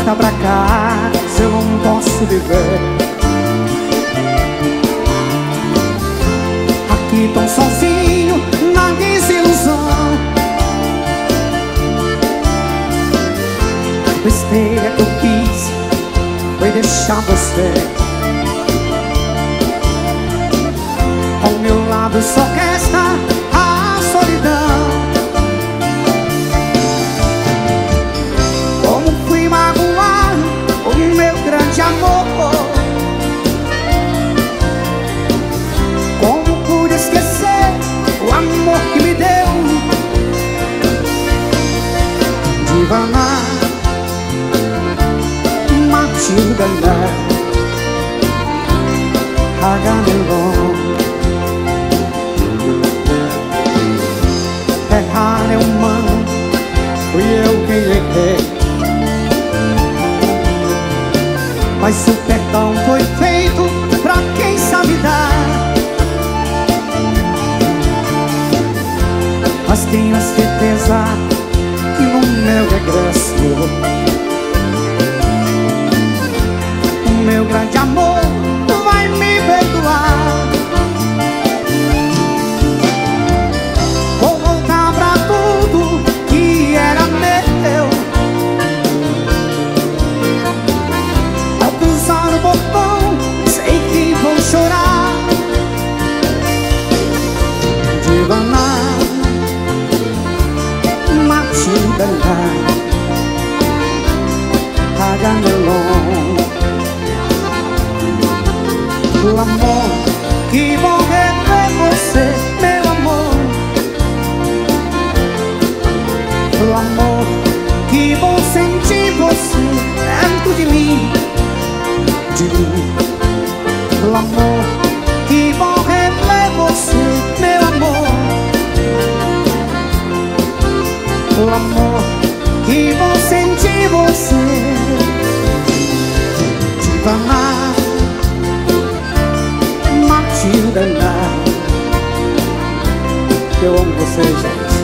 volta pra casa, eu não posso viver aqui tão sozinho, na desilusão. A besteira que eu fiz foi deixar você ao meu lado, só resta a solidão. Como fui magoar o meu grande amor, como pude esquecer o amor que me deu. Divana, Matilda, Agamemnon. Errar é humano, fui eu quem errei, mas o perdão foi feito pra quem sabe dar. Mas tenho a certeza que no meu regresso o meu grande amor vai me perdoar. Vou voltar pra tudo que era meu, ao cruzar o portão sei que vou chorar. Divana, Matilda, Agamemnon. O amor que morreu é você, meu amor. O amor que vou sentir você dentro de mim, de mim. O amor que morreu é você, meu amor. O amor que vou sentir você. Divana, Matilda, eu amo vocês, gente.